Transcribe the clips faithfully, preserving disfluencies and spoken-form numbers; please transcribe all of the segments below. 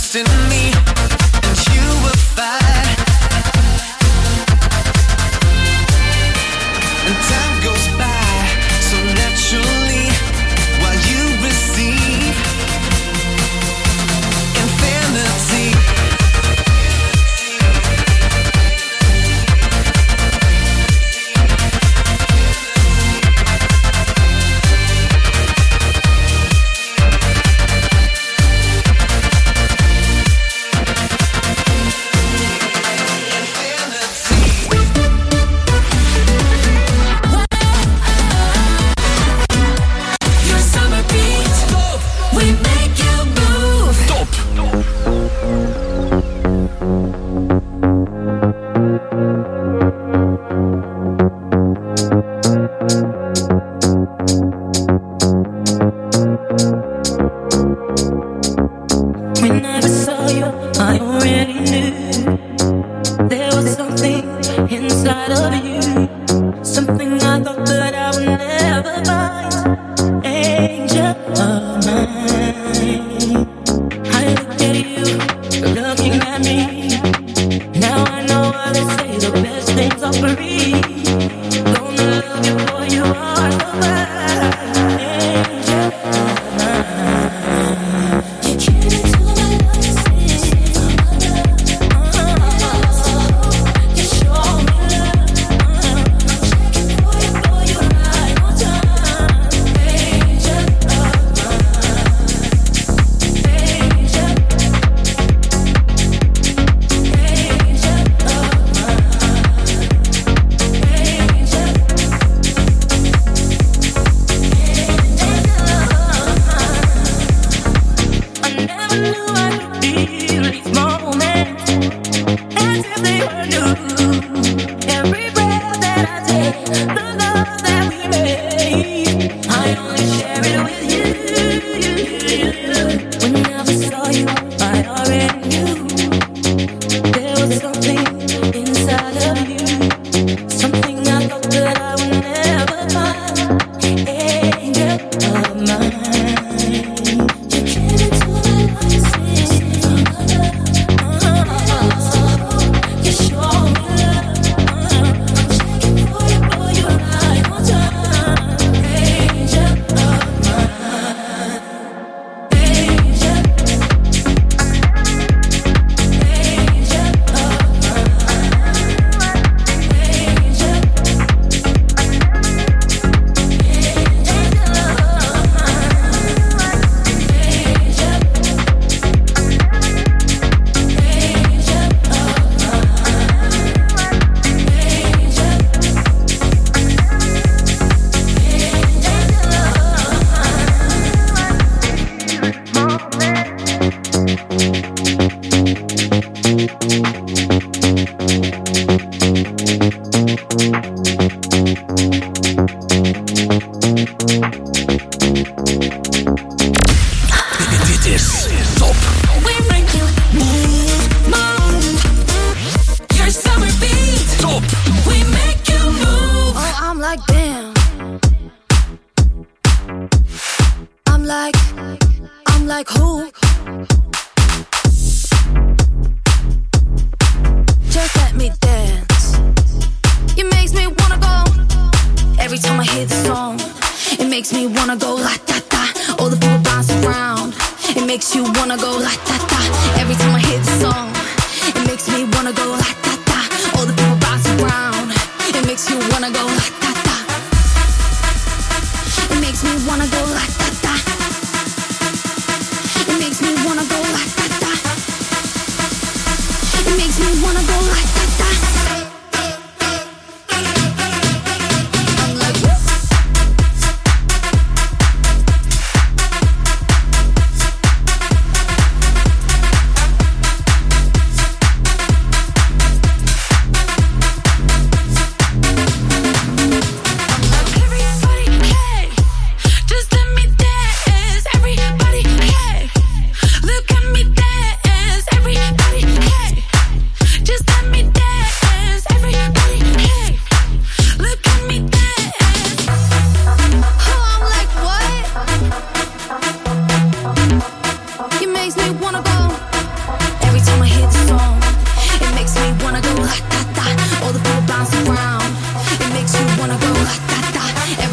trust in me, and you will find. And time goes by so naturally while you receive infinity.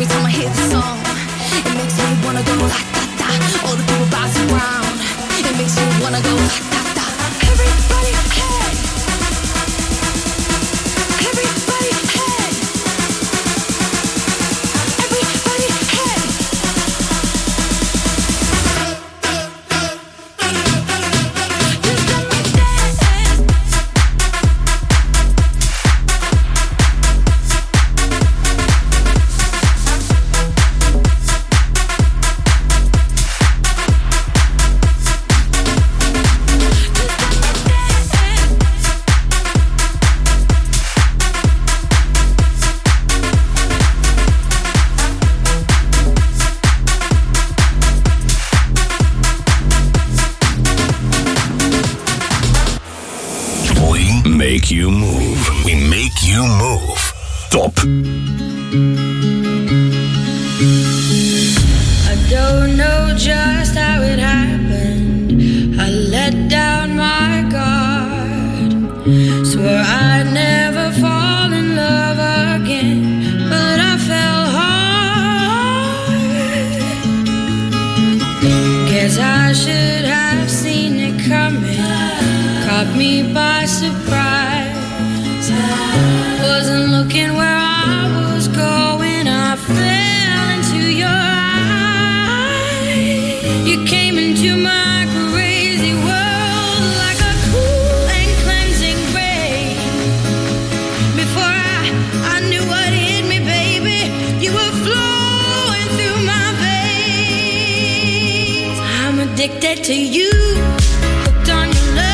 every time I hear the song, it makes me wanna go la da da. All the people bouncing around, it makes me wanna go la da da. Everybody, hey. Everybody, hey. Everybody, hey. Make you move. We make you move. Top. I don't know just how it happened. I let down my guard. Swore I'd never fall in love again, but I fell hard. Guess I should have seen it coming. Caught me by surprise. Wasn't looking where I was going. I fell into your eyes. You came into my crazy world like a cool and cleansing rain. Before I, I knew what hit me, baby, you were flowing through my veins. I'm addicted to you, hooked on your love.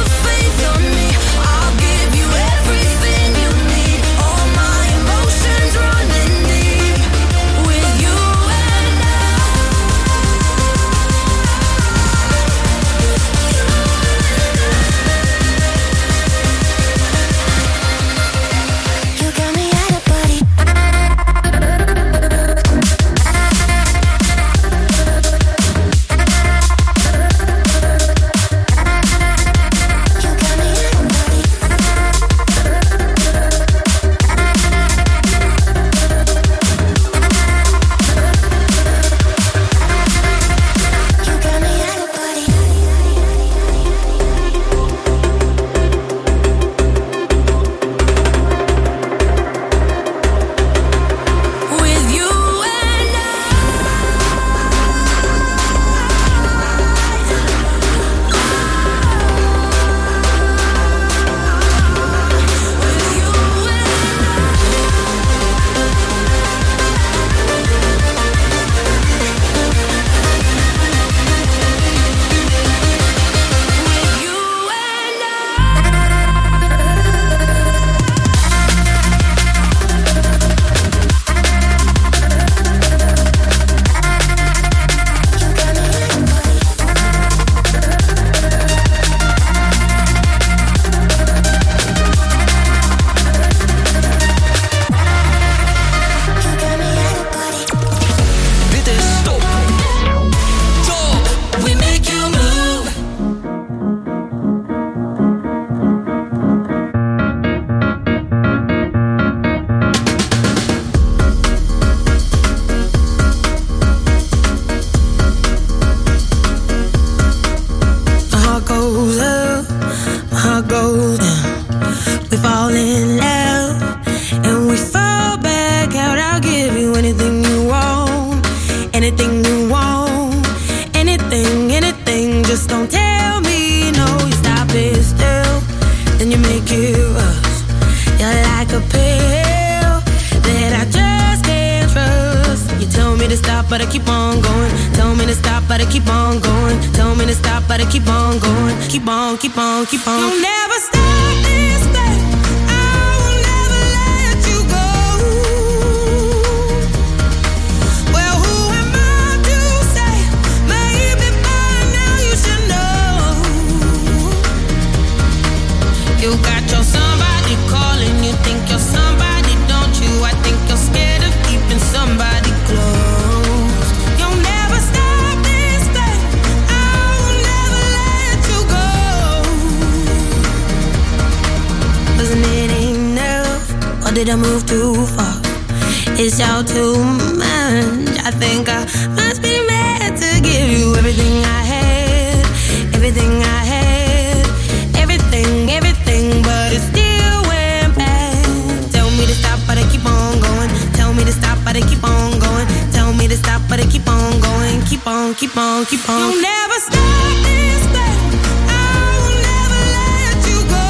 Emotions goes. We fall in love and we fall back out. I'll give you anything you want, anything you want, anything, anything. Just don't tell me no. You stop it still, then you make it rush. You're like a pill that I just can't trust. You tell me to stop, but I keep on going. Tell me to stop, but I keep on going. Tell me to stop, but I keep on going. Keep on, keep on, keep on. You'll never stop this thing. I will never let you go. Well, who am I to say? Maybe by now you should know. You got your somebody calling. You think you're somebody, don't you? I think you're scared of keeping somebody close. You'll never stop this thing. I will never let you go. Wasn't it enough, or did I move too far? It's all too much. I think I must be mad to give you everything I had, everything I had, everything, everything, but it still went bad. Tell me to stop, but I keep on going. Tell me to stop, but I keep on going. Tell me to stop, but I keep on going. Keep on, keep on, keep on. You'll never stop this thing. I will never let you go.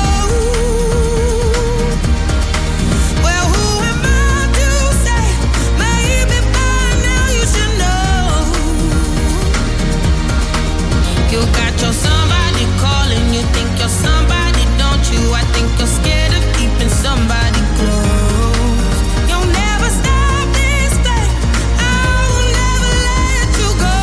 Well, who am I to say? Maybe by now you should know. You got your somebody calling. You think you're somebody, don't you? I think you're scared of keeping somebody close. You'll never stop this thing. I will never let you go.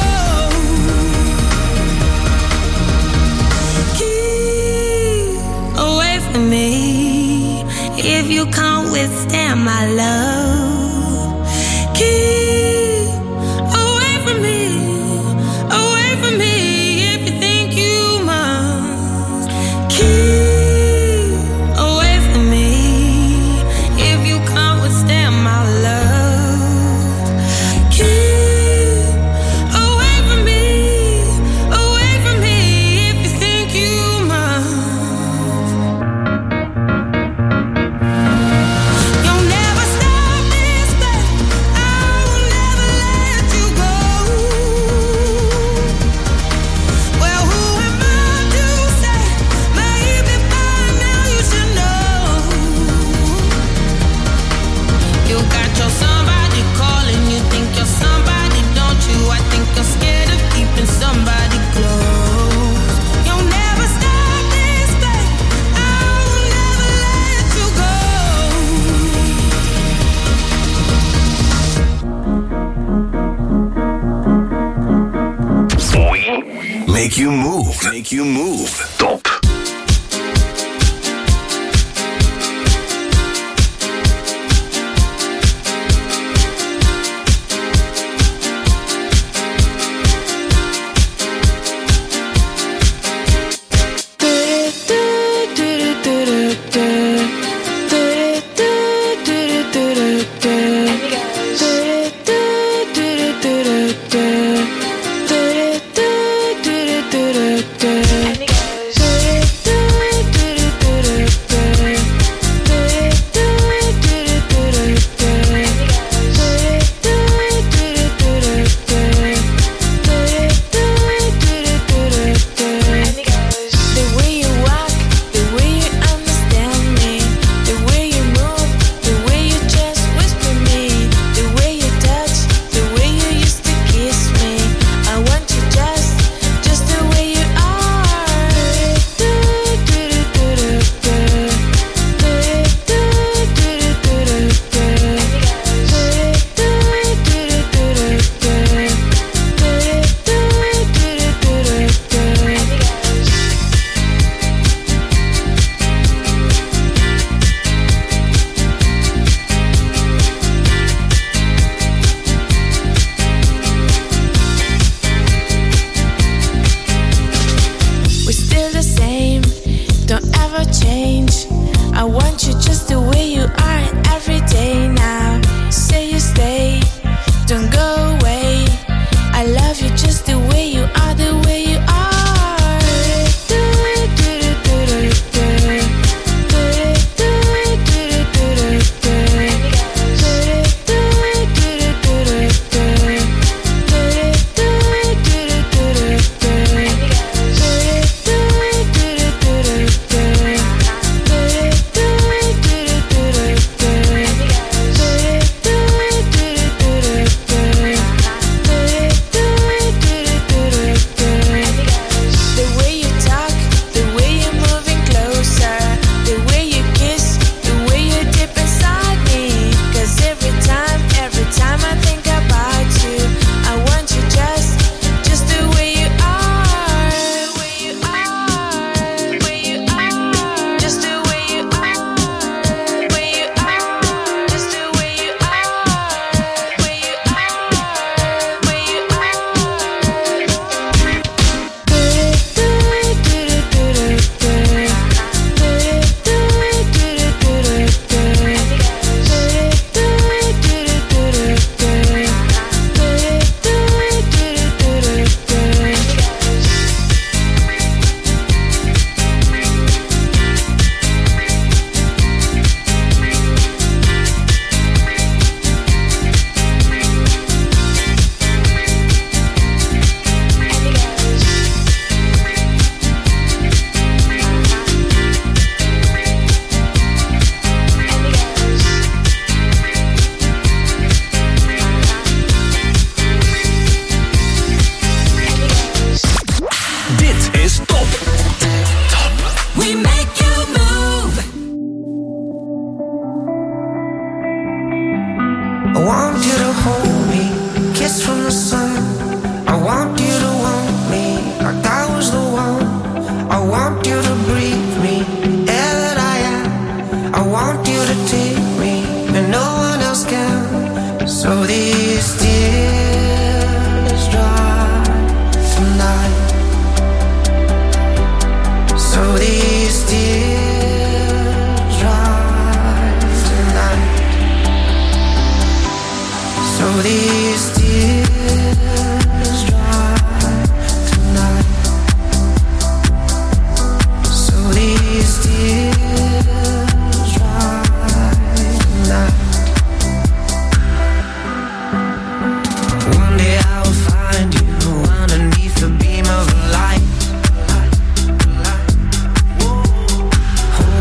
Keep away from me if you can't withstand my love. Keep away from me, away from me if you think you must. Keep away from me if you can't withstand my love. Keep away from me, away from me if you think you must. You'll never stop this thing. I will never let you go. Well, who am I to say? Maybe by now you should know. You got your somebody calling. You think you're somebody, don't you? I think you're scared of keeping somebody close. You'll never stop this thing. I will never let you go. We make you move. Make you move. Top. The way you are.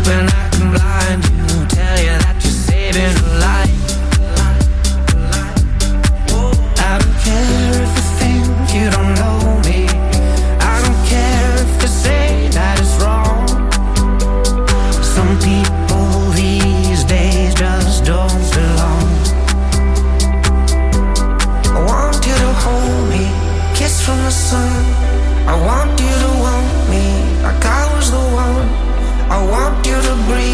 hoping I can blind you, tell you that you're saving a life. I don't care if you think you don't know me. I don't care if you say that it's wrong. Some people these days just don't belong. I want you to hold me, kiss from the sun. I want you to want me like I was the one. I want you to breathe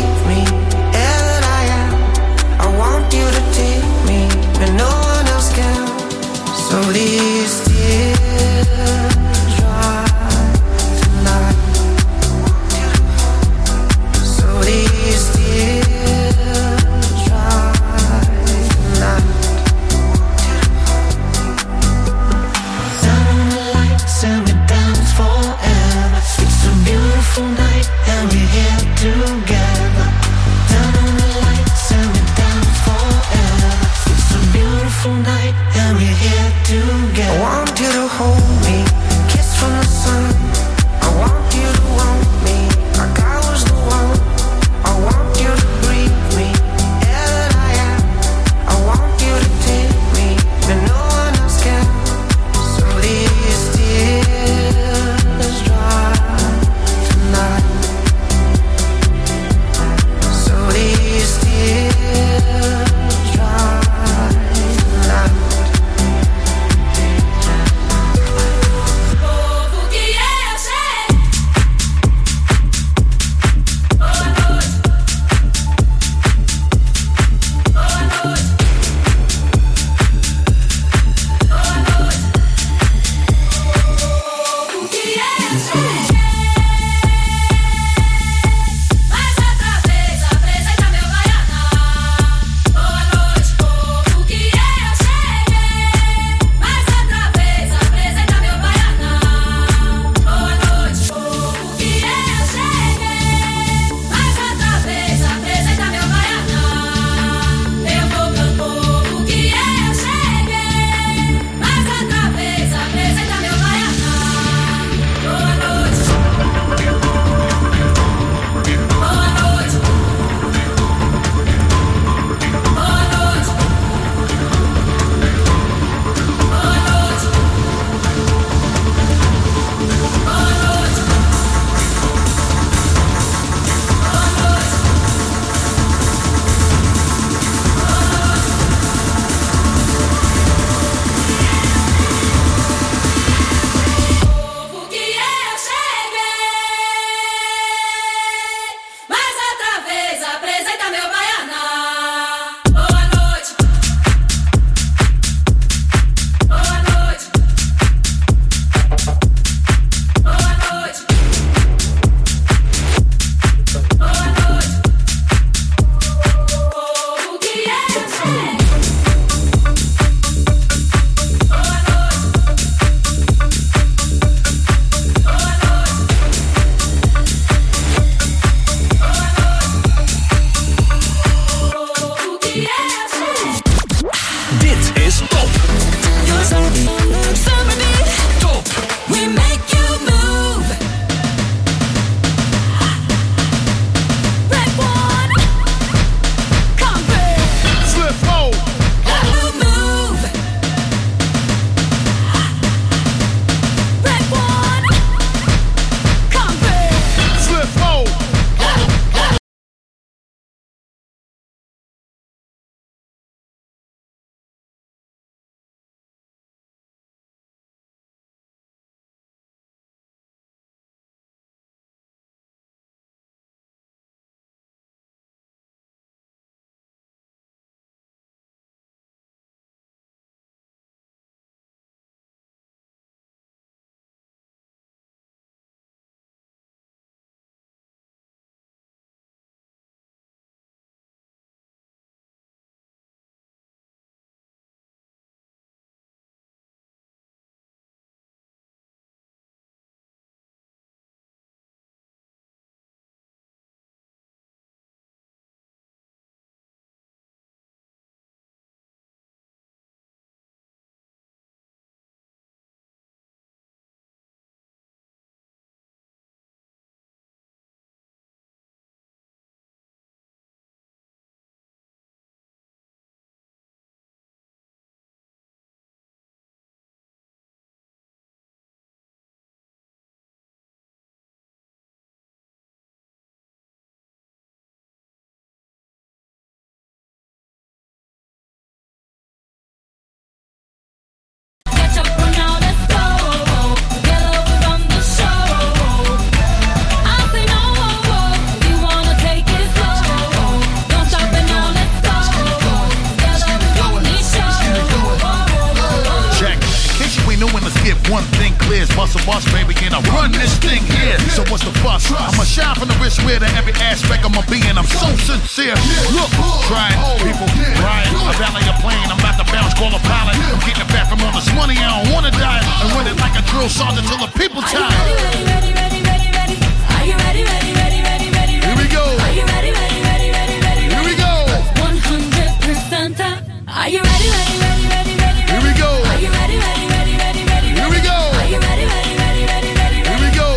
bus, baby, and I run this thing here. So what's the fuss? I'ma shine from the wrist wear to every aspect of my being. I'm so sincere. Look, trying, people, Ryan, I valet a plane. I'm about to bounce, call a pilot. I'm getting it back from all this money. I don't wanna die. I run it like a drill sergeant till the people tired. Ready, ready, ready, ready, ready. Are you ready, ready, ready, ready, ready? Here we go. Are you ready, ready, ready, ready, ready? Here we go. one hundred percent. Are you ready, ready, ready, ready, ready? Here we go. Are you ready, ready, ready, ready, ready? Here we go. Are you ready, ready, ready, ready, ready? Here we go.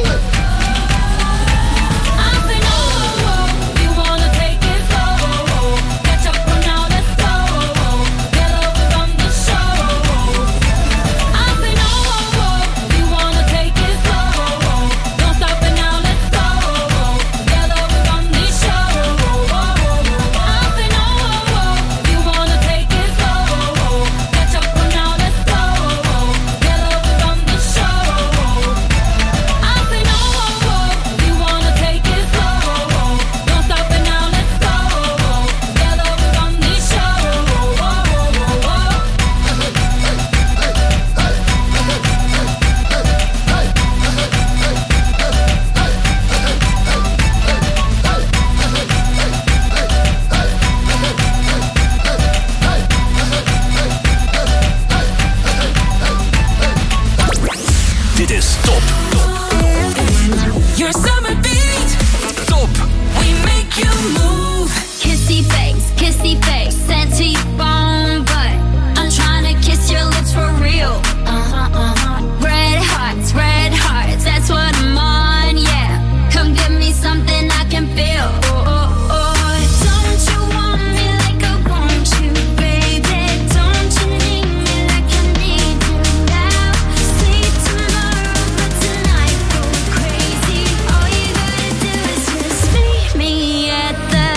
I say no, you wanna take it slow. Catch up for now, let's go. Get over from the show. I say no, you wanna take it slow. Don't stop it now, let's go. Get over from the show. I say no, you wanna take it slow. Catch up for now, let's go. Get over from the show. I say no, you wanna take it slow. Don't stop it now, let's go. Get over from the show. Dit is Top. Your summer beat, Top. we make you move. Kissy face, kissy face, sent to your phone, but I'm trying to kiss your lips for real. Uh-huh, uh-huh. Red hearts, red hearts, that's what I'm on, yeah. Come give me something I can feel. Oh, oh, oh. Don't you want me like I want you, baby? Don't you need me like I need you now? Sleep tomorrow, but tonight go crazy. All you gotta do is just meet me at the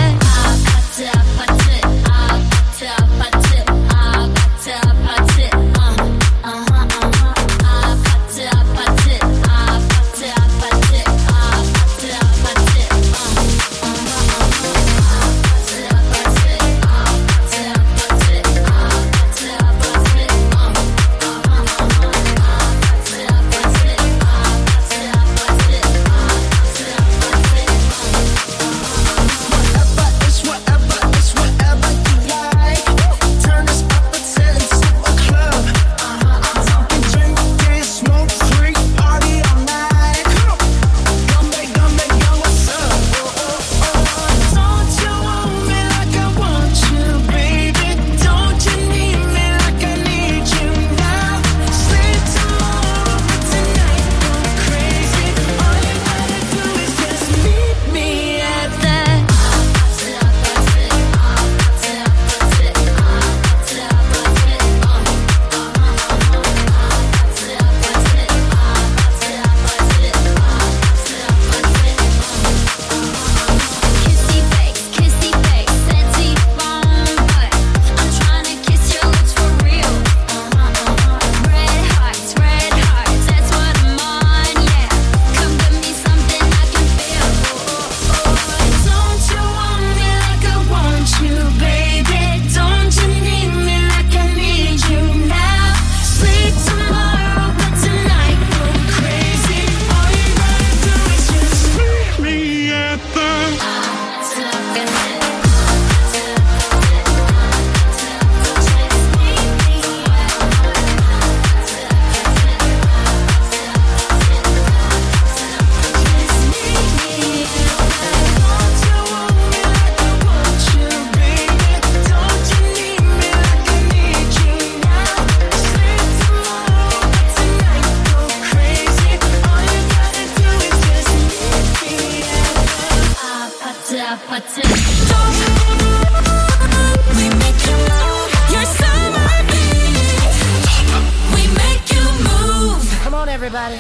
everybody.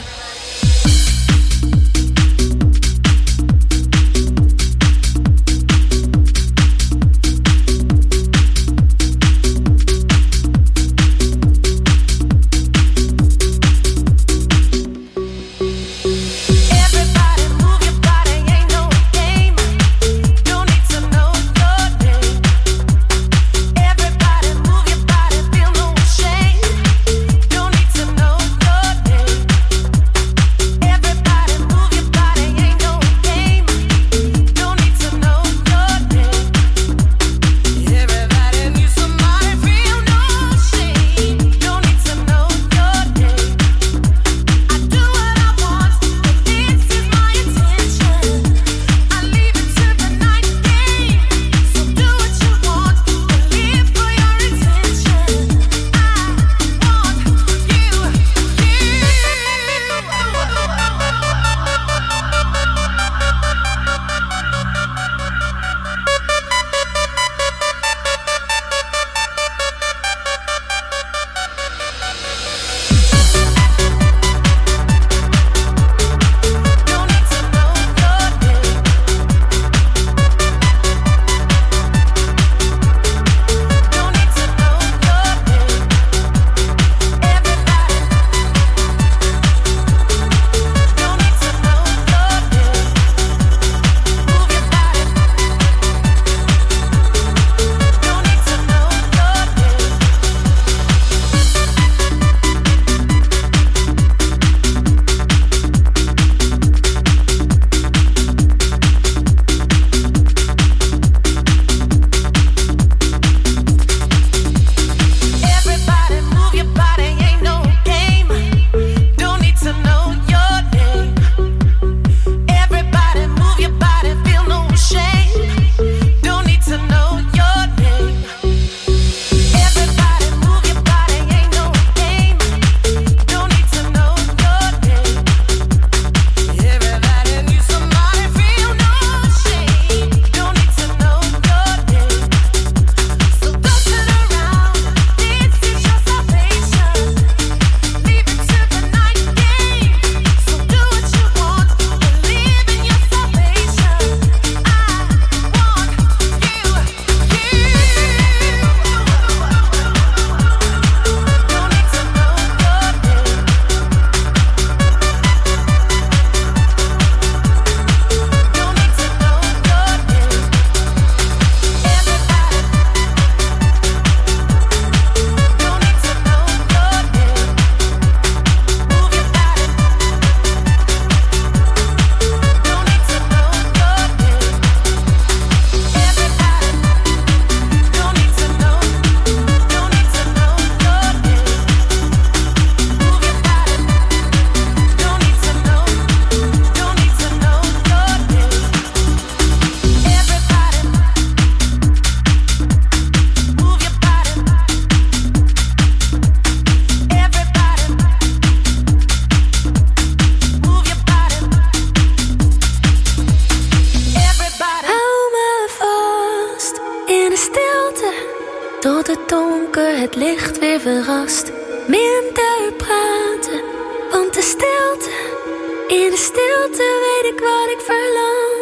Tot het donker het licht weer verrast. Minder praten, want de stilte. In de stilte weet ik wat ik verlang.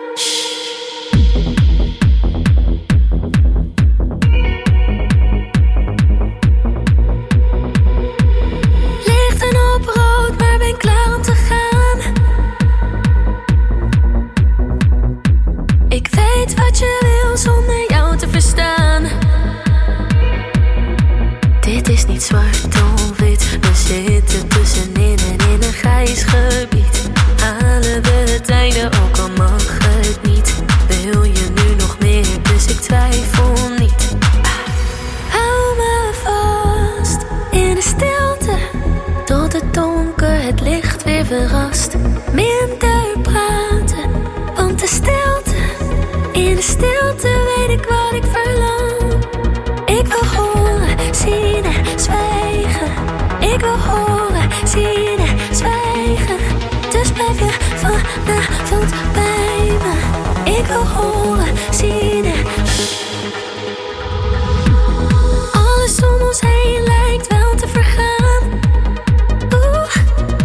Lichten op rood, maar ben klaar om te gaan. Ik weet wat je wil zonder jou te verstaan. Dit is niet zwart of wit, we zitten tussenin en in een grijs gebied. Halen we het einde, ook al mag het niet. Wil je nu nog meer, dus ik twijfel niet. Hou me vast in de stilte, tot het donker het licht weer verrast. Minder praten, want de stilte. In de stilte weet ik wat ik verlang. Ik wil horen, zien en zwijgen. Ik wil horen, zien en zwijgen. Dus blijf je vanavond bij me. Ik wil horen, zien en... Alles om ons heen lijkt wel te vergaan. Oeh.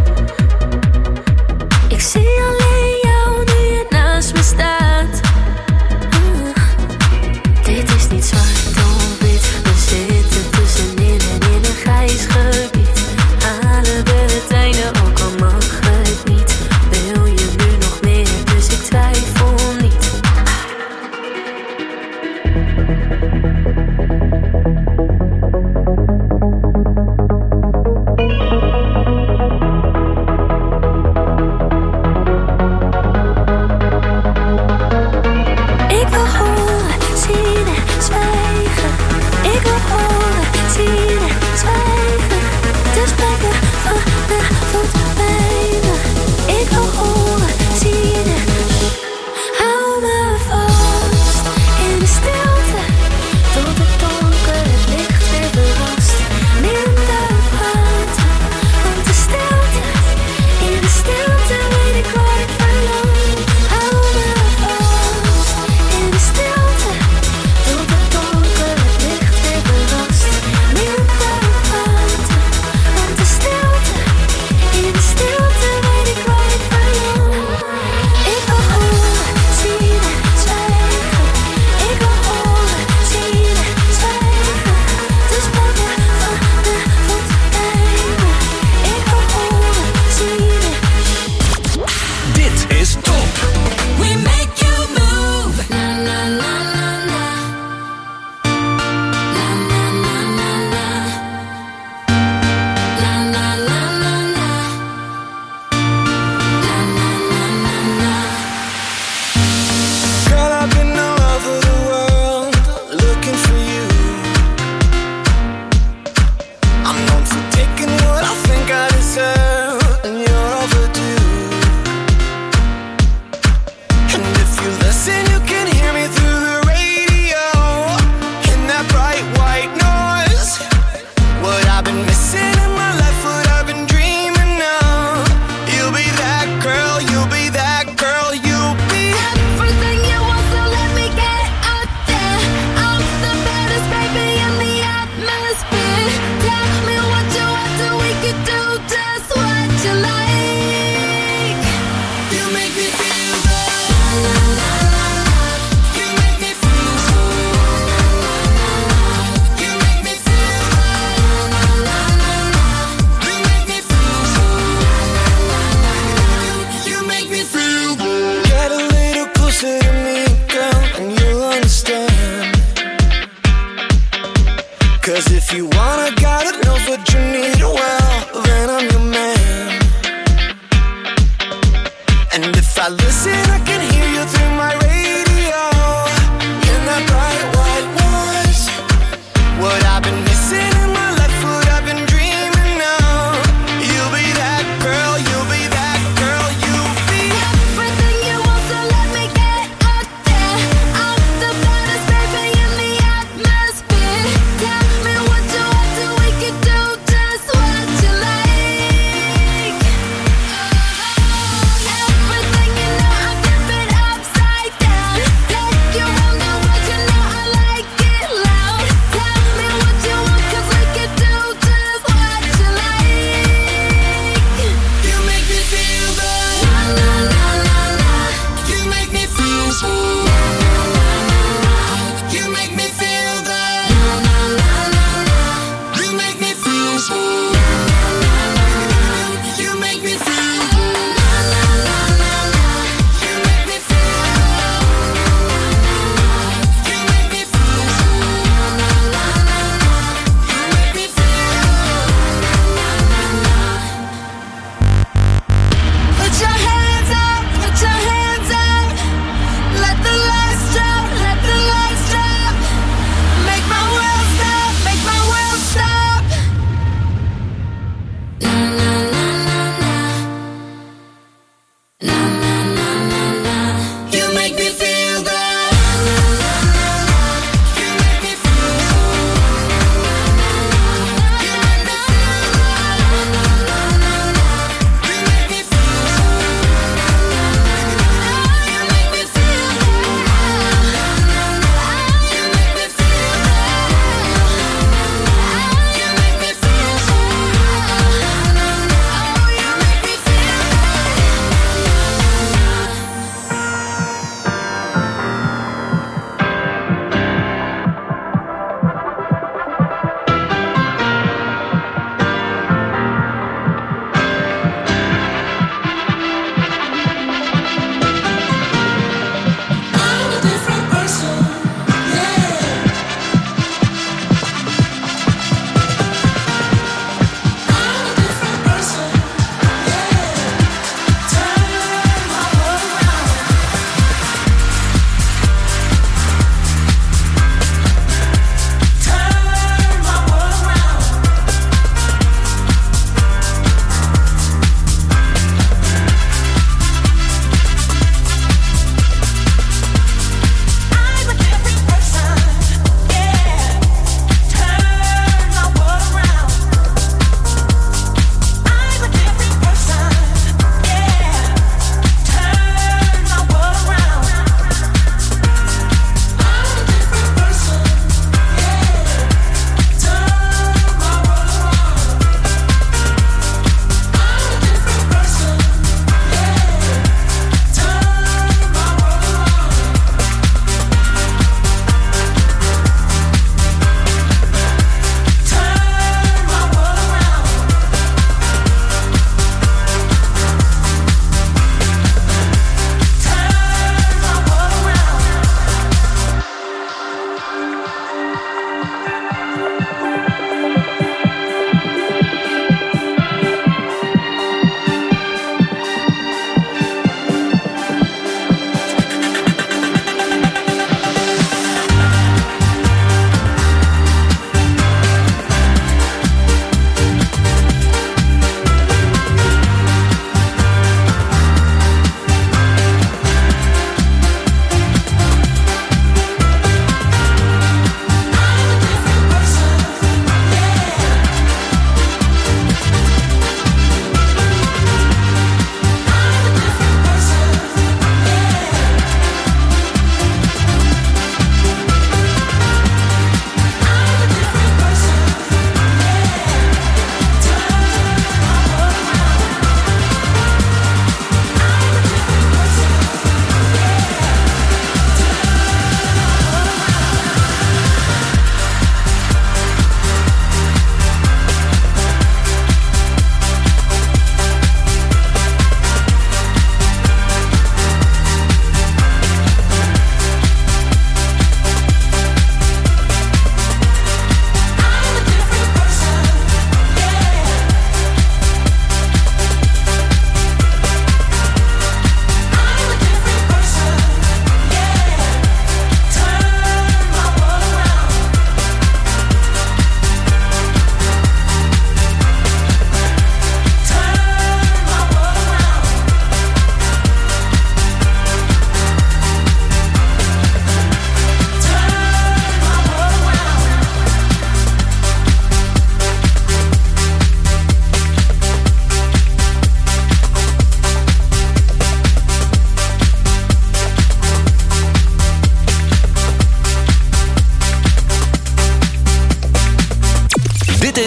Ik zie alleen jou nu je naast me staat. Uh. Dit is niet zwart of wit, we zitten tussenin en in een grijs gebied. Halen we het einde, ook al mag het niet. Wil je nu nog meer, dus ik twijfel niet. Ik wil horen, zien en zwijgen. Ik wil horen, zien en zwijgen. Dus blijf je vanavond bij me. Ik wil horen, zien en... Hou me vast in de stilte, tot het donker het licht weer verrast. Minder praten, want de stilte. In de stilte weet ik wat ik verlang. Hou me vast in de stilte, tot het donker het licht weer verrast. Minder praten, want de stilte. In de stilte weet ik wat ik verlang. Ik wil horen, zien en zwijgen. Ik wil horen, zien en zwijgen. Dus blijf je vanavond bij me. Ik wil horen, zien en... Dit is top. We make you move. La la la la la. La la la la la. La la la la la. La la la la la. Girl, I've been all over the world looking for you. I'm known for taking what I think I deserve, and you're overdue. And if you listen, you can hear me through the radio in that bright white noise. What I've been missing in my life, what I've been dreaming of. You'll be that girl, you'll be that girl, you'll be. Everything you want, so let me get out there. I'm the baddest baby in the atmosphere. Tell me what you want, so we could do just what you like. You make me feel good. La la la la. You make me feel good. You make me feel good. La la la la. You make me feel good. You make me feel good. Get a little closer to me, girl, and you'll understand. Cause if you want a guy that knows what you need, well, then I'm your man. And if I listen, I can hear you through my radio in that bright white noise. What I've been missing in my life, what I've been dreaming of. You'll be that girl, you'll be that girl, you'll be. Everything you want, so let me get out there. I'm the baddest baby in the atmosphere. Tell me what you want,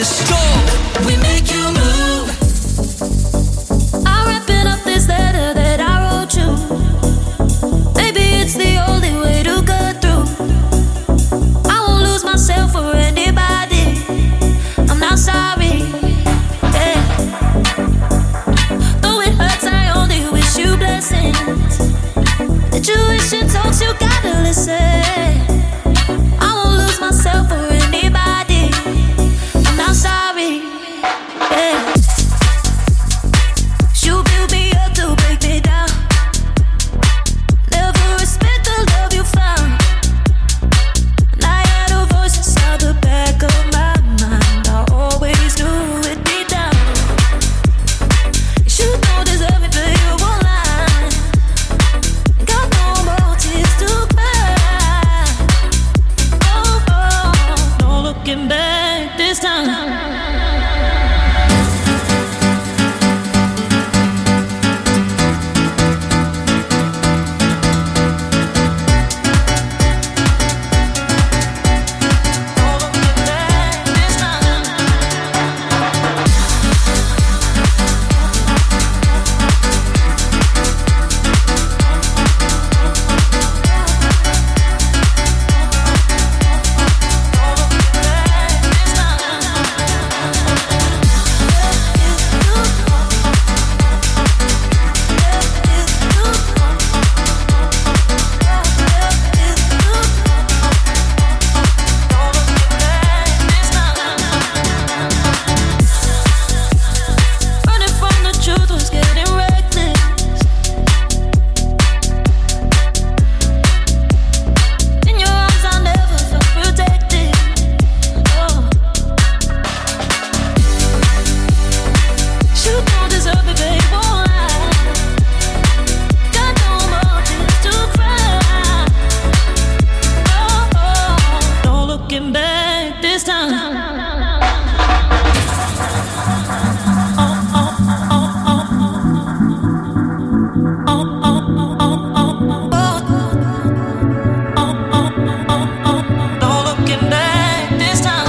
stop. We make you move. I'm wrapping up this letter that I wrote you. Maybe it's the only way to get through. I won't lose myself for anybody. I'm not sorry. Yeah. Though it hurts, I only wish you blessings. Situation talks, you gotta listen. I won't lose myself for anybody. I'm not sorry. Yeah. You build me up to break me down. Never respect the love you found. And I had a voice inside the back of my mind. I always knew it deep down. You don't deserve me, but you won't lie. Got no more tears to cry. Oh, oh, no looking back this time. Running from the truth was getting reckless. In your arms I never felt protected. Oh. You don't deserve it, babe, won't lie. Got no more tears to cry. Oh, oh, no looking back this time. No looking back this time.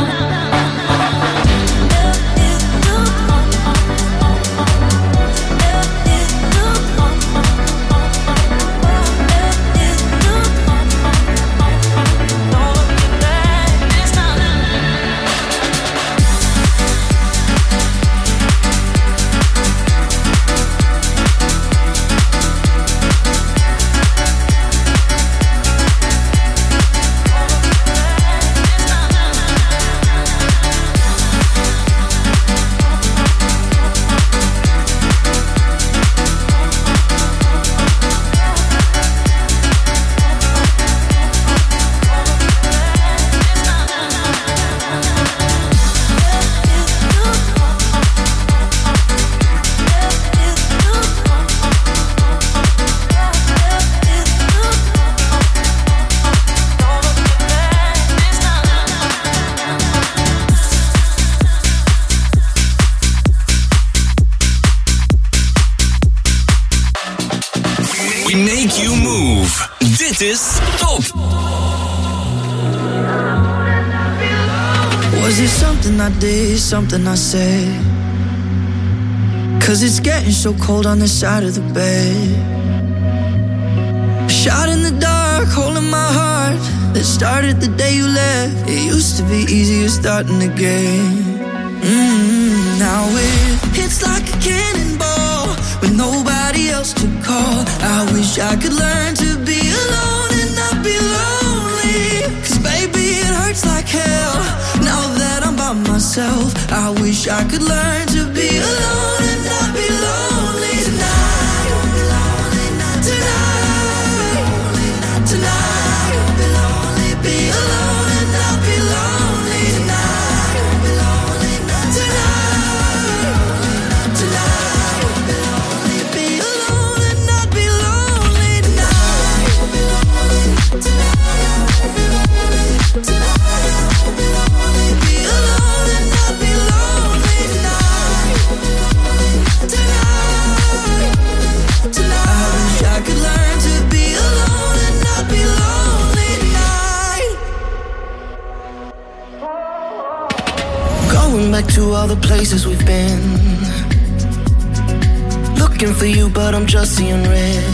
We make you move. Dit is Top. Was it something I did, something I said? Cause it's getting so cold on this side of the bed. Shot in the dark, holding my heart. That started the day you left. It used to be easier starting again. Mm, now it hits like a cannonball with nobody else to call. I wish I could learn to be alone and not be lonely. Cause baby it hurts like hell now that I'm by myself. I wish I could learn to be alone and not be lonely. Tonight, tonight, tonight, be alone and not be lonely. Tonight, tonight, tonight, be alone and not be lonely. Tonight, tonight, be alone and not be lonely. Tonight. all the places we've been. Looking for you, but I'm just seeing red.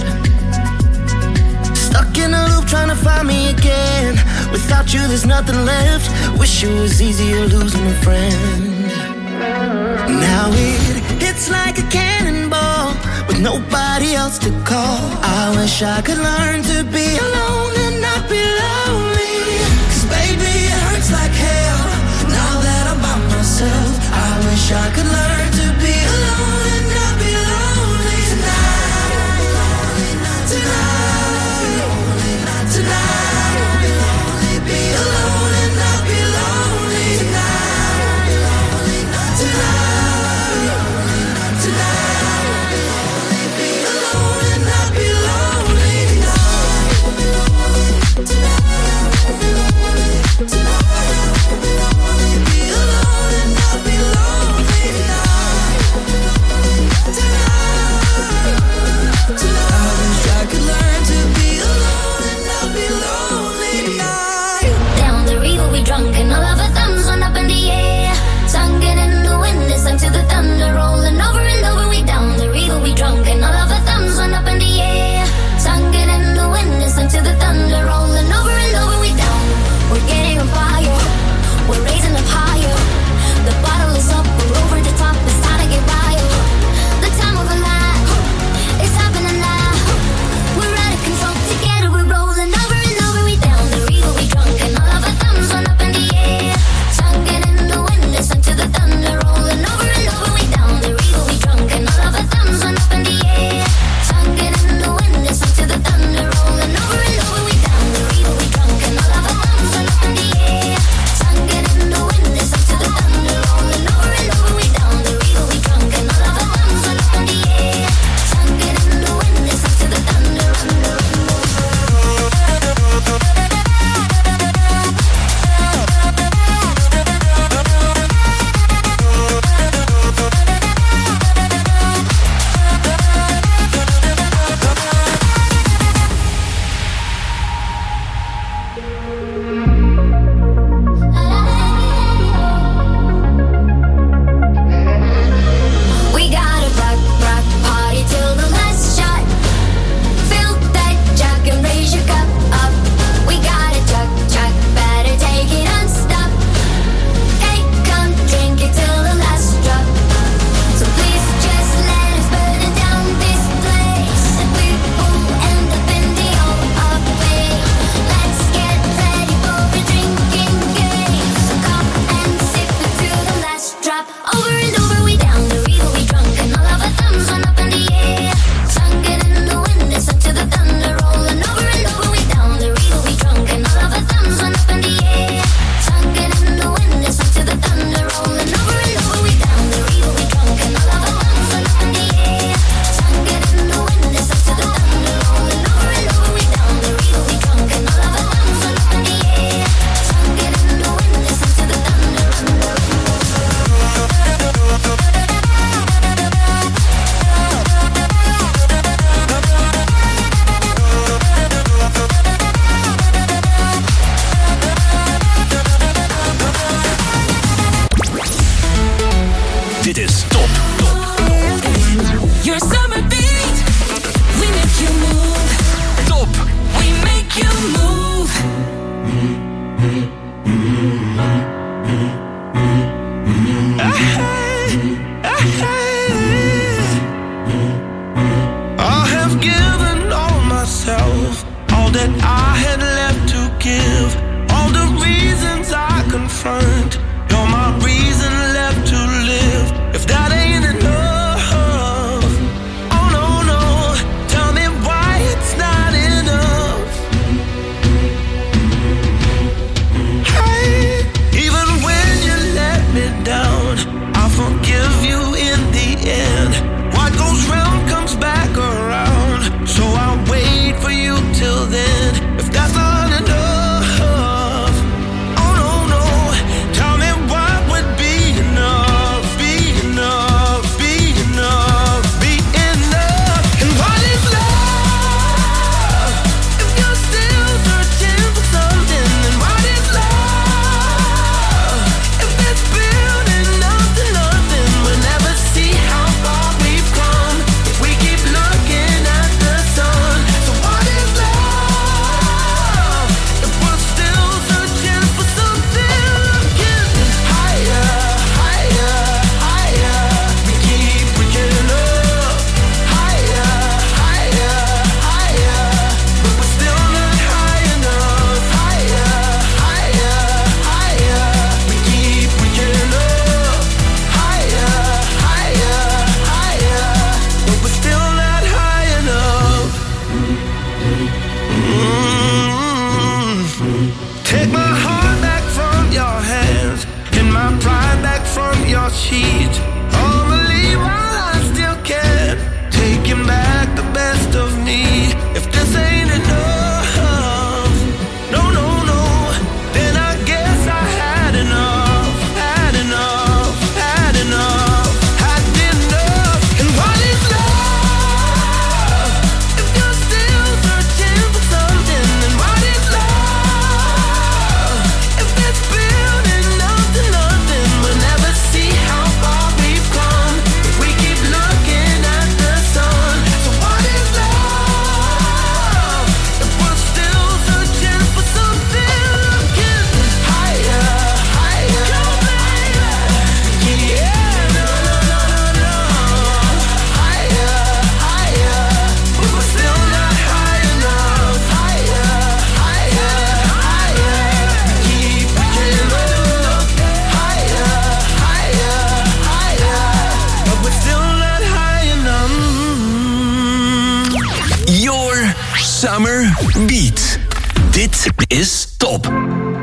Stuck in a loop trying to find me again. Without you, there's nothing left. Wish it was easier losing a friend. Now it hits like a cannonball with nobody else to call. I wish I could learn to be alone and not be lonely. Cause baby, it hurts like hell now that I'm by myself. I wish I could learn to be alone and not be lonely. Tonight, tonight, tonight, be alone and not be lonely. Tonight, tonight, tonight, be alone and not be lonely. Tonight, tonight, be alone and not be lonely. Tonight, tonight, I wish I could learn to be alone and not be lonely tonight. Down the river we drunk and all of our thumbs went up in the air. Singing in the wind, listen to the thunder rolling over and over. We down the river we drunk and all of our thumbs went up in the air. Singing in the wind, listen to the thunder rolling over and over. We down, we're getting on fire, we're raising up higher. The bottle is up, we're over the top, it's time to get wild. The time of our life, it's happening now. We're out of control, together we're rolling over and over. We down the river we drunk and all of our thumbs went up in the air. Singing in the wind, listen to the thunder rolling over and over. We down the river we drunk and all of our thumbs went up in the air. Singing in the wind, listen to the thunder rolling over and over. We down the river we drunk and all of our thumbs went up in the air. Singing in the wind, listen to the thunder rolling over and over. We down the river we drunk and all of our thumbs went up in the air. Singing in the wind, listen to the thunder. We gotta rock, rock, party till the last shot. Fill that jug and raise your cup up. We gotta chug, chug, better take it unstop. Hey, come drink it till the last drop. So please just let us burn it down this place, and we will end up in the O of way. Let's get ready for a drinking game. So come and sip it till the last drop. Over and over, we down the river, we drunk and all of our thumbs went up in the air. Singing in the wind, listen to the thunder rolling over and over. We down the river, we drunk and all of our thumbs went up in the air. Singing in the wind, listen to the thunder rolling over and over. We down the river, we drunk and all of our thumbs went up in the air. Singing in the wind, listen to the thunder rolling over and over. We down the river, we drunk and all of our thumbs went up in the air. Singing in the wind, listen to the thunder. Dit is Top. Your summer beat, we make you move. Top. We make you move. I have given all myself, all that I had left to give, all the reasons I confront. You're my reason left to live. If that ain't enough, oh no, no, tell me why it's not enough. Hey, even when you let me down, I forgive you in the end. What goes round comes back around, so I'll wait for you till then. If that's not enough, cheat. Oh, believe while I still can, taking back the best of me. If this ain't enough, no, no, no, then I guess I had enough, had enough, had enough, had enough. And what is love if you're still searching for something? And what is love if it's building up to nothing? We'll never see how far we've come if we keep looking at the sun. So what is love if we're still searching for something? Looking higher, higher, yeah, no, no, no, no, no, higher, higher, but we're still not high enough. Higher, higher, higher, keep looking up. Higher, higher, higher, but we're still not high enough. Your Summer Beat. Dit is Top. The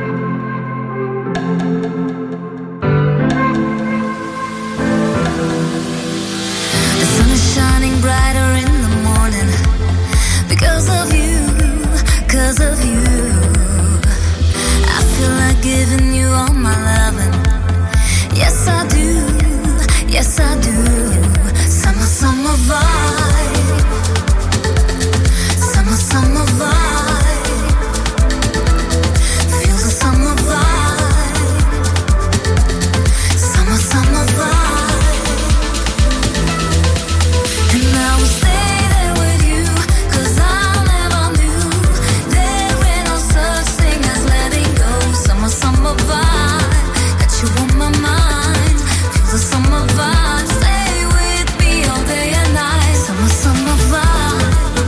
sun is shining brighter in the morning because of you, because of you. I feel like giving you all my loving. Yes, I do, yes, I do. Summer, summer vibe. Summer, summer vibe. Feel the summer vibe. Summer, summer vibe. And I will stay there with you, 'cause I never knew there ain't no such thing as letting go. Summer, summer vibe, got you on my mind. Feel the summer vibe, stay with me all day and night. Summer, summer vibe.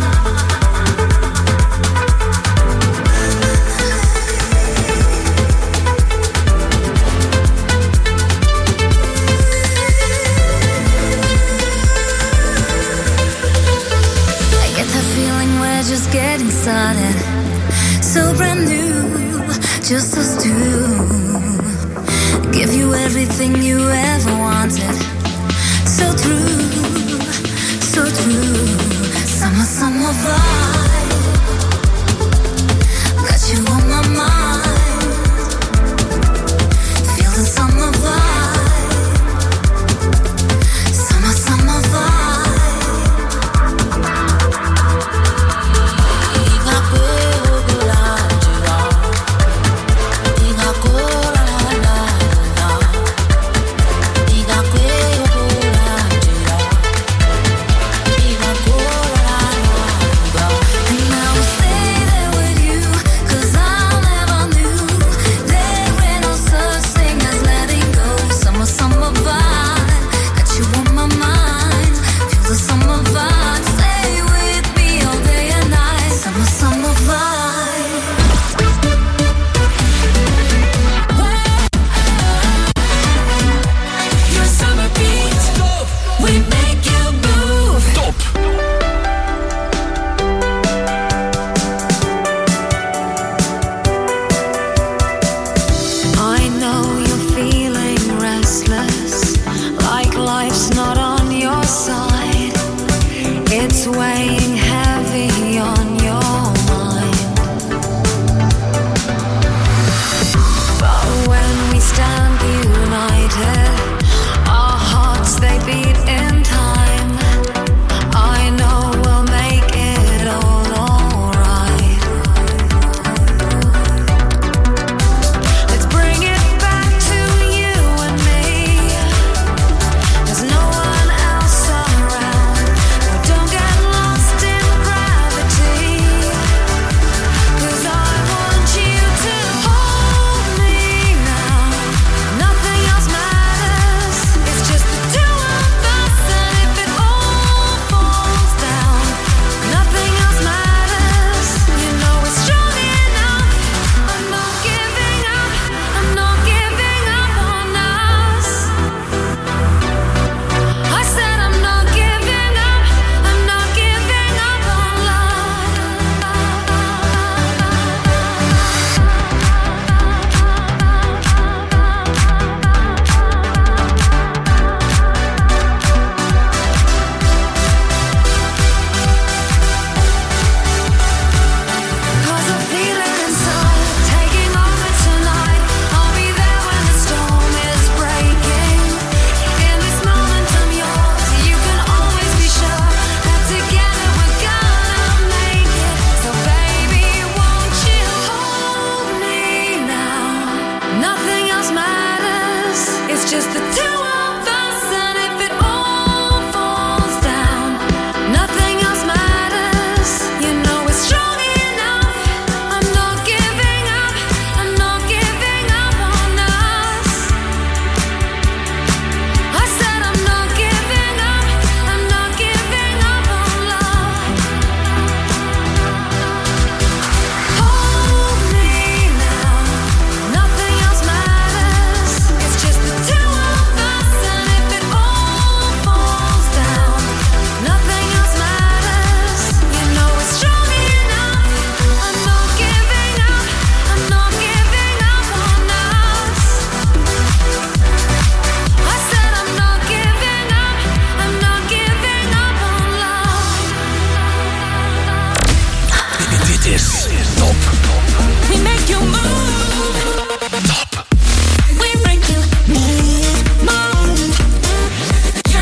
I get that feeling we're just getting started. So brand new, just us two. Give you everything you ever wanted. So true, so true. Summer, summer vibe. Got you on my mind. Feel the summer vibe. Summer, summer vibe. And is Top. We make you move.